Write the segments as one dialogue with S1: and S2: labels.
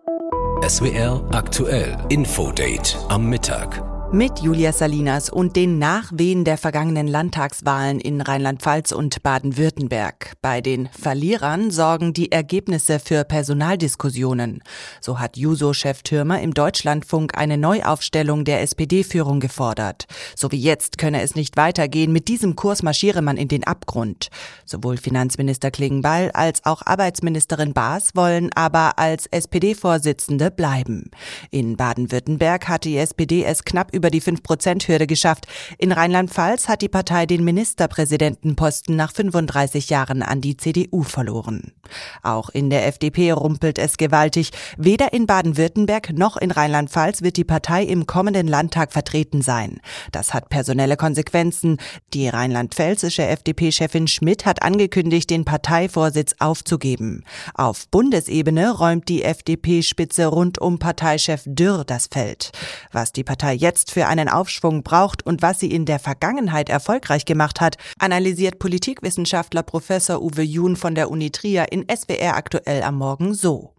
S1: SWR aktuell Infodate am Mittag.
S2: Mit Julia Salinas und den Nachwehen der vergangenen Landtagswahlen in Rheinland-Pfalz und Baden-Württemberg. Bei den Verlierern sorgen die Ergebnisse für Personaldiskussionen. So hat Juso-Chef Thürmer im Deutschlandfunk eine Neuaufstellung der SPD-Führung gefordert. So wie jetzt könne es nicht weitergehen, mit diesem Kurs marschiere man in den Abgrund. Sowohl Finanzminister Klingbeil als auch Arbeitsministerin Baas wollen aber als SPD-Vorsitzende bleiben. In Baden-Württemberg hat die SPD es knapp über die 5%-Hürde geschafft. In Rheinland-Pfalz hat die Partei den Ministerpräsidentenposten nach 35 Jahren an die CDU verloren. Auch in der FDP rumpelt es gewaltig. Weder in Baden-Württemberg noch in Rheinland-Pfalz wird die Partei im kommenden Landtag vertreten sein. Das hat personelle Konsequenzen. Die rheinland-pfälzische FDP-Chefin Schmidt hat angekündigt, den Parteivorsitz aufzugeben. Auf Bundesebene räumt die FDP-Spitze rund um Parteichef Dürr das Feld. Was die Partei jetzt für einen Aufschwung braucht und was sie in der Vergangenheit erfolgreich gemacht hat, analysiert Politikwissenschaftler Professor Uwe Jun von der Uni Trier in SWR aktuell am Morgen so.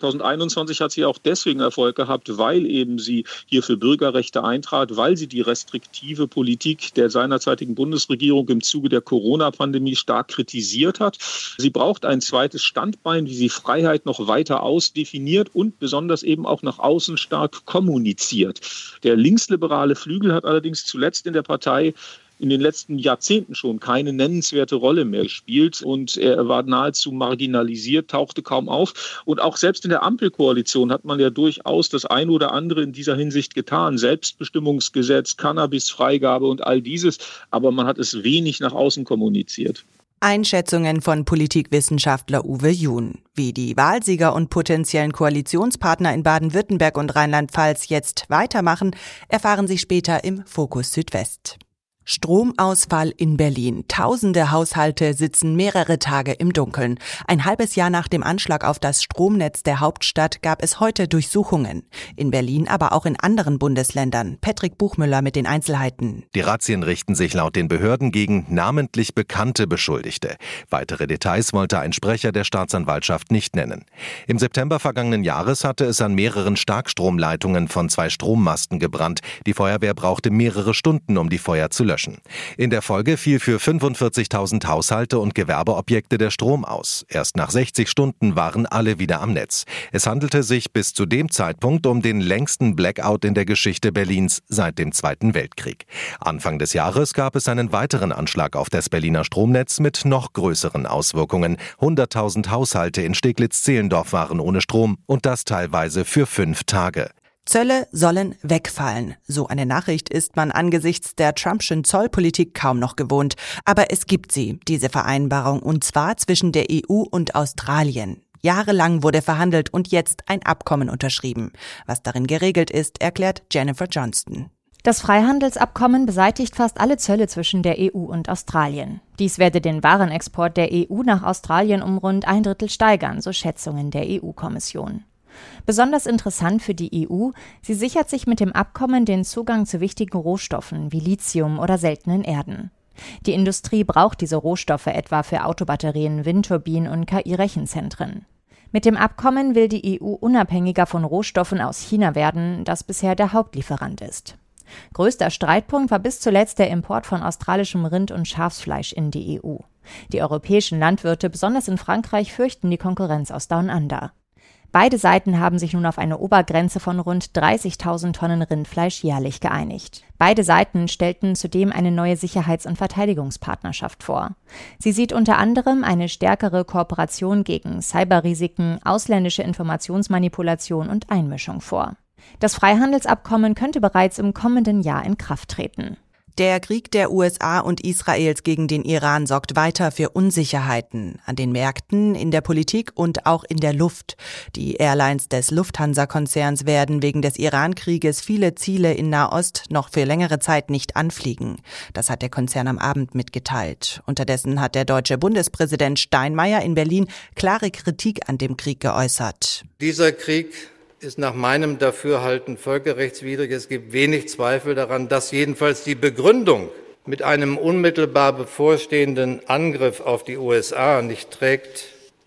S3: 2021 hat sie auch deswegen Erfolg gehabt, weil eben sie hier für Bürgerrechte eintrat, weil sie die restriktive Politik der seinerzeitigen Bundesregierung im Zuge der Corona-Pandemie stark kritisiert hat. Sie braucht ein zweites Standbein, wie sie Freiheit noch weiter ausdefiniert und besonders eben auch nach außen stark kommuniziert. Der linksliberale Flügel hat allerdings zuletzt in der Partei in den letzten Jahrzehnten schon keine nennenswerte Rolle mehr gespielt und er war nahezu marginalisiert, tauchte kaum auf. Und auch selbst in der Ampelkoalition hat man ja durchaus das eine oder andere in dieser Hinsicht getan. Selbstbestimmungsgesetz, Cannabisfreigabe und all dieses, aber man hat es wenig nach außen kommuniziert.
S2: Einschätzungen von Politikwissenschaftler Uwe Jun. Wie die Wahlsieger und potenziellen Koalitionspartner in Baden-Württemberg und Rheinland-Pfalz jetzt weitermachen, erfahren Sie später im Fokus Südwest. Stromausfall in Berlin. Tausende Haushalte sitzen mehrere Tage im Dunkeln. Ein halbes Jahr nach dem Anschlag auf das Stromnetz der Hauptstadt gab es heute Durchsuchungen. In Berlin, aber auch in anderen Bundesländern. Patrick Buchmüller mit den Einzelheiten.
S4: Die Razzien richten sich laut den Behörden gegen namentlich bekannte Beschuldigte. Weitere Details wollte ein Sprecher der Staatsanwaltschaft nicht nennen. Im September vergangenen Jahres hatte es an mehreren Starkstromleitungen von 2 Strommasten gebrannt. Die Feuerwehr brauchte mehrere Stunden, um die Feuer zu löschen. In der Folge fiel für 45.000 Haushalte und Gewerbeobjekte der Strom aus. Erst nach 60 Stunden waren alle wieder am Netz. Es handelte sich bis zu dem Zeitpunkt um den längsten Blackout in der Geschichte Berlins seit dem Zweiten Weltkrieg. Anfang des Jahres gab es einen weiteren Anschlag auf das Berliner Stromnetz mit noch größeren Auswirkungen. 100.000 Haushalte in Steglitz-Zehlendorf waren ohne Strom und das teilweise für 5 Tage.
S2: Zölle sollen wegfallen. So eine Nachricht ist man angesichts der Trumpschen Zollpolitik kaum noch gewohnt. Aber es gibt sie, diese Vereinbarung, und zwar zwischen der EU und Australien. Jahrelang wurde verhandelt und jetzt ein Abkommen unterschrieben. Was darin geregelt ist, erklärt Jennifer Johnston.
S5: Das Freihandelsabkommen beseitigt fast alle Zölle zwischen der EU und Australien. Dies werde den Warenexport der EU nach Australien um rund 1/3 steigern, so Schätzungen der EU-Kommission. Besonders interessant für die EU, sie sichert sich mit dem Abkommen den Zugang zu wichtigen Rohstoffen wie Lithium oder seltenen Erden. Die Industrie braucht diese Rohstoffe etwa für Autobatterien, Windturbinen und KI-Rechenzentren. Mit dem Abkommen will die EU unabhängiger von Rohstoffen aus China werden, das bisher der Hauptlieferant ist. Größter Streitpunkt war bis zuletzt der Import von australischem Rind- und Schafsfleisch in die EU. Die europäischen Landwirte, besonders in Frankreich, fürchten die Konkurrenz aus Down Under. Beide Seiten haben sich nun auf eine Obergrenze von rund 30.000 Tonnen Rindfleisch jährlich geeinigt. Beide Seiten stellten zudem eine neue Sicherheits- und Verteidigungspartnerschaft vor. Sie sieht unter anderem eine stärkere Kooperation gegen Cyberrisiken, ausländische Informationsmanipulation und Einmischung vor. Das Freihandelsabkommen könnte bereits im kommenden Jahr in Kraft treten.
S2: Der Krieg der USA und Israels gegen den Iran sorgt weiter für Unsicherheiten an den Märkten, in der Politik und auch in der Luft. Die Airlines des Lufthansa-Konzerns werden wegen des Iran-Krieges viele Ziele in Nahost noch für längere Zeit nicht anfliegen. Das hat der Konzern am Abend mitgeteilt. Unterdessen hat der deutsche Bundespräsident Steinmeier in Berlin klare Kritik an dem Krieg geäußert.
S6: Dieser Krieg ist nach meinem Dafürhalten völkerrechtswidrig. Es gibt wenig Zweifel daran, dass jedenfalls die Begründung mit einem unmittelbar bevorstehenden Angriff auf die USA nicht trägt.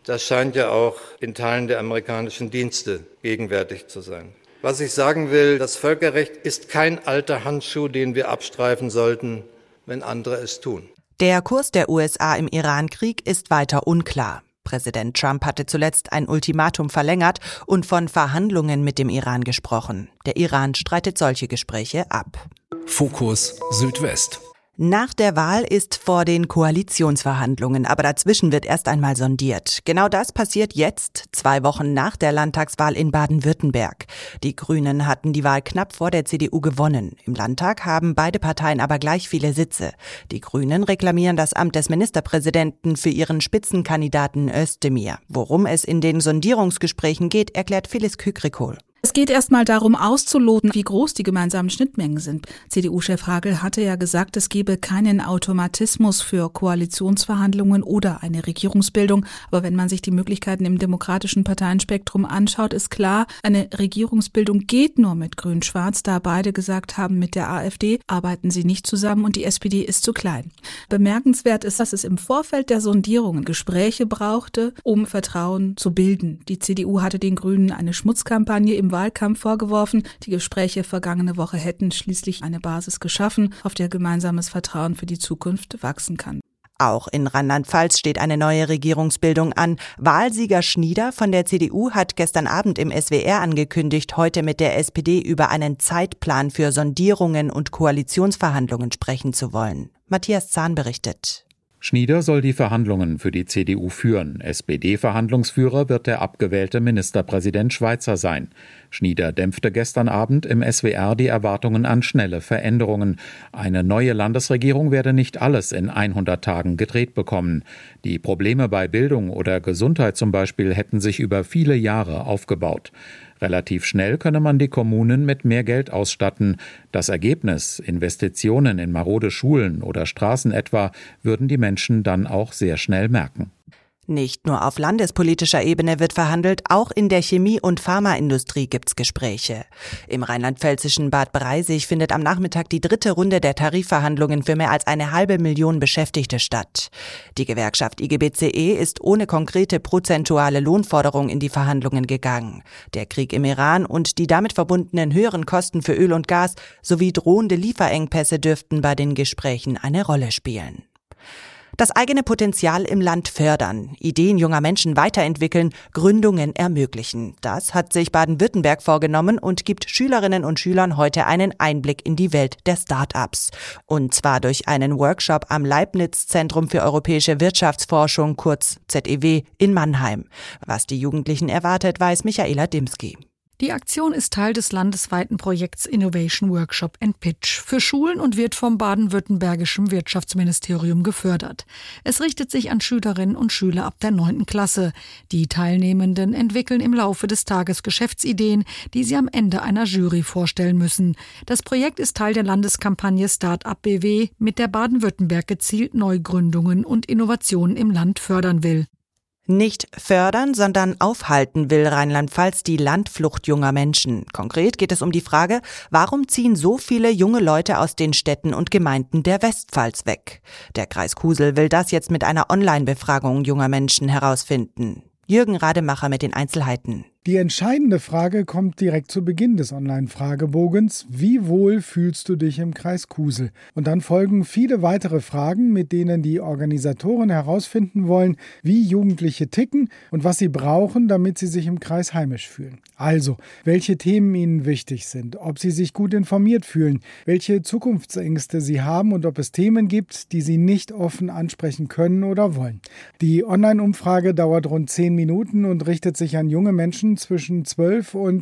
S6: Das scheint ja auch in Teilen der amerikanischen Dienste gegenwärtig zu sein. Was ich sagen will, das Völkerrecht ist kein alter Handschuh, den wir abstreifen sollten, wenn andere es tun.
S2: Der Kurs der USA im Iran-Krieg ist weiter unklar. Präsident Trump hatte zuletzt ein Ultimatum verlängert und von Verhandlungen mit dem Iran gesprochen. Der Iran streitet solche Gespräche ab.
S1: Fokus Südwest.
S2: Nach der Wahl ist vor den Koalitionsverhandlungen, aber dazwischen wird erst einmal sondiert. Genau das passiert jetzt, 2 Wochen nach der Landtagswahl in Baden-Württemberg. Die Grünen hatten die Wahl knapp vor der CDU gewonnen. Im Landtag haben beide Parteien aber gleich viele Sitze. Die Grünen reklamieren das Amt des Ministerpräsidenten für ihren Spitzenkandidaten Özdemir. Worum es in den Sondierungsgesprächen geht, erklärt Phyllis Kükrikol.
S7: Es geht erstmal darum, auszuloten, wie groß die gemeinsamen Schnittmengen sind. CDU-Chef Hagel hatte ja gesagt, es gebe keinen Automatismus für Koalitionsverhandlungen oder eine Regierungsbildung. Aber wenn man sich die Möglichkeiten im demokratischen Parteienspektrum anschaut, ist klar, eine Regierungsbildung geht nur mit Grün-Schwarz, da beide gesagt haben, mit der AfD arbeiten sie nicht zusammen und die SPD ist zu klein. Bemerkenswert ist, dass es im Vorfeld der Sondierungen Gespräche brauchte, um Vertrauen zu bilden. Die CDU hatte den Grünen eine Schmutzkampagne im Wahlkampf vorgeworfen. Die Gespräche vergangene Woche hätten schließlich eine Basis geschaffen, auf der gemeinsames Vertrauen für die Zukunft wachsen kann.
S2: Auch in Rheinland-Pfalz steht eine neue Regierungsbildung an. Wahlsieger Schnieder von der CDU hat gestern Abend im SWR angekündigt, heute mit der SPD über einen Zeitplan für Sondierungen und Koalitionsverhandlungen sprechen zu wollen. Matthias Zahn berichtet.
S8: Schnieder soll die Verhandlungen für die CDU führen. SPD-Verhandlungsführer wird der abgewählte Ministerpräsident Schweizer sein. Schnieder dämpfte gestern Abend im SWR die Erwartungen an schnelle Veränderungen. Eine neue Landesregierung werde nicht alles in 100 Tagen gedreht bekommen. Die Probleme bei Bildung oder Gesundheit zum Beispiel hätten sich über viele Jahre aufgebaut. Relativ schnell könne man die Kommunen mit mehr Geld ausstatten. Das Ergebnis, Investitionen in marode Schulen oder Straßen etwa, würden die Menschen dann auch sehr schnell merken.
S2: Nicht nur auf landespolitischer Ebene wird verhandelt, auch in der Chemie- und Pharmaindustrie gibt's Gespräche. Im rheinland-pfälzischen Bad Breisig findet am Nachmittag die 3. Runde der Tarifverhandlungen für mehr als 500.000 Beschäftigte statt. Die Gewerkschaft IGBCE ist ohne konkrete prozentuale Lohnforderung in die Verhandlungen gegangen. Der Krieg im Iran und die damit verbundenen höheren Kosten für Öl und Gas sowie drohende Lieferengpässe dürften bei den Gesprächen eine Rolle spielen. Das eigene Potenzial im Land fördern, Ideen junger Menschen weiterentwickeln, Gründungen ermöglichen. Das hat sich Baden-Württemberg vorgenommen und gibt Schülerinnen und Schülern heute einen Einblick in die Welt der Start-ups. Und zwar durch einen Workshop am Leibniz-Zentrum für europäische Wirtschaftsforschung, kurz ZEW, in Mannheim. Was die Jugendlichen erwartet, weiß Michaela Dimski.
S9: Die Aktion ist Teil des landesweiten Projekts Innovation Workshop and Pitch für Schulen und wird vom baden-württembergischen Wirtschaftsministerium gefördert. Es richtet sich an Schülerinnen und Schüler ab der 9. Klasse. Die Teilnehmenden entwickeln im Laufe des Tages Geschäftsideen, die sie am Ende einer Jury vorstellen müssen. Das Projekt ist Teil der Landeskampagne Start-up BW, mit der Baden-Württemberg gezielt Neugründungen und Innovationen im Land fördern will.
S2: Nicht fördern, sondern aufhalten will Rheinland-Pfalz die Landflucht junger Menschen. Konkret geht es um die Frage, warum ziehen so viele junge Leute aus den Städten und Gemeinden der Westpfalz weg? Der Kreis Kusel will das jetzt mit einer Online-Befragung junger Menschen herausfinden. Jürgen Rademacher mit den Einzelheiten.
S10: Die entscheidende Frage kommt direkt zu Beginn des Online-Fragebogens. Wie wohl fühlst du dich im Kreis Kusel? Und dann folgen viele weitere Fragen, mit denen die Organisatoren herausfinden wollen, wie Jugendliche ticken und was sie brauchen, damit sie sich im Kreis heimisch fühlen. Also, welche Themen ihnen wichtig sind, ob sie sich gut informiert fühlen, welche Zukunftsängste sie haben und ob es Themen gibt, die sie nicht offen ansprechen können oder wollen. Die Online-Umfrage dauert rund 10 Minuten und richtet sich an junge Menschen zwischen 12 und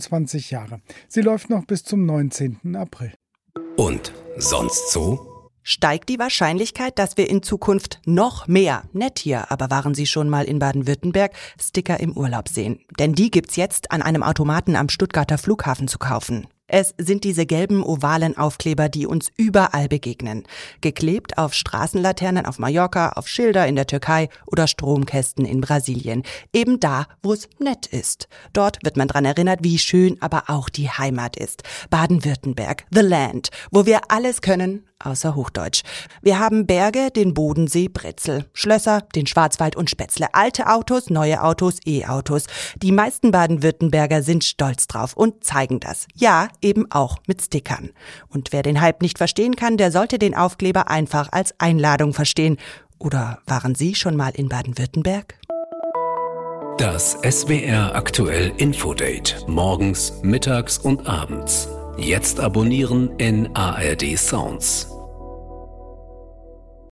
S10: 25 Jahre. Sie läuft noch bis zum 19. April.
S1: Und sonst so?
S2: Steigt die Wahrscheinlichkeit, dass wir in Zukunft noch mehr, nett hier, aber waren Sie schon mal in Baden-Württemberg, Sticker im Urlaub sehen? Denn die gibt's jetzt an einem Automaten am Stuttgarter Flughafen zu kaufen. Es sind diese gelben, ovalen Aufkleber, die uns überall begegnen. Geklebt auf Straßenlaternen auf Mallorca, auf Schilder in der Türkei oder Stromkästen in Brasilien. Eben da, wo es nett ist. Dort wird man dran erinnert, wie schön aber auch die Heimat ist. Baden-Württemberg, the land, wo wir alles können, außer Hochdeutsch. Wir haben Berge, den Bodensee, Brezel, Schlösser, den Schwarzwald und Spätzle, alte Autos, neue Autos, E-Autos. Die meisten Baden-Württemberger sind stolz drauf und zeigen das. Ja, eben auch mit Stickern. Und wer den Hype nicht verstehen kann, der sollte den Aufkleber einfach als Einladung verstehen. Oder waren Sie schon mal in Baden-Württemberg?
S1: Das SWR aktuell Infodate. Morgens, mittags und abends. Jetzt abonnieren in ARD Sounds.